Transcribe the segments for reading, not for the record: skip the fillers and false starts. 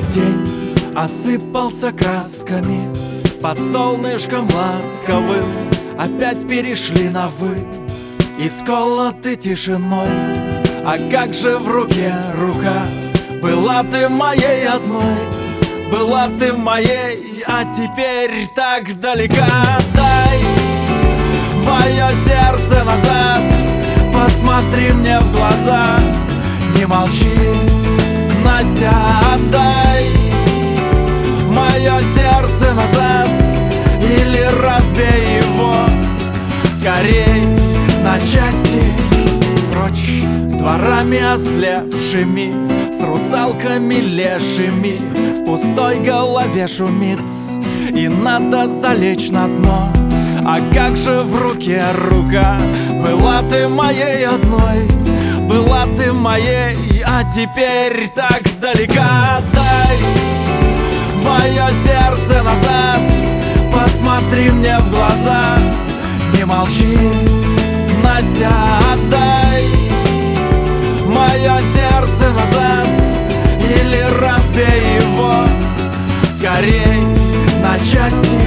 День осыпался красками, под солнышком ласковым опять перешли на «вы», исколоты тишиной. А как же в руке рука? Была ты моей одной, была ты моей, а теперь так далека. Дай мое сердце назад, посмотри мне в глаза, не молчи, Настя, отдай мое сердце назад, или разбей его скорей на части. Прочь дворами ослепшими, с русалками лешими, в пустой голове шумит, и надо залечь на дно. А как же в руке рука? Была ты моей одной, была ты моей, а теперь так далека. Отдай мое сердце назад, посмотри мне в глаза, не молчи, Настя, отдай мое сердце назад, или разбей его скорей на части.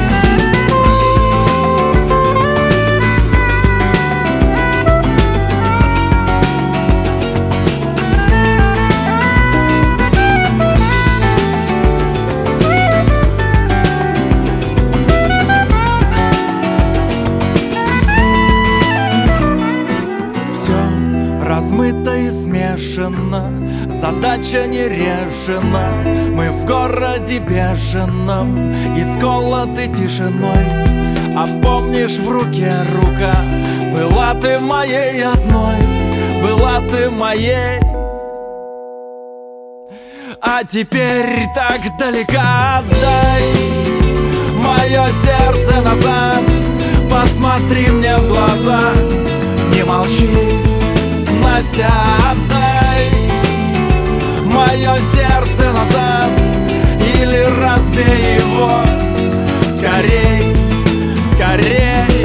Размыто и смешано, задача не решена. Мы в городе бешеном, исколоты тишиной. А помнишь, в руке рука? Была ты моей одной, была ты моей, а теперь так далека. Отдай мое сердце назад, посмотри мне в глаза, не молчи, Настя, отдай мое сердце назад, или разбей его скорей, скорей.